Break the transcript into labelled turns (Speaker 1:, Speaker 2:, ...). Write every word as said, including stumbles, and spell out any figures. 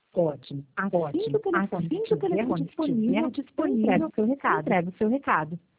Speaker 1: Ótimo. Assim
Speaker 2: Ótimo.
Speaker 1: que o telefone
Speaker 2: Assim que o
Speaker 1: estiver
Speaker 2: telefone
Speaker 1: disponível,
Speaker 2: estiver disponível,
Speaker 1: entregue o seu recado.
Speaker 2: entregue o seu recado.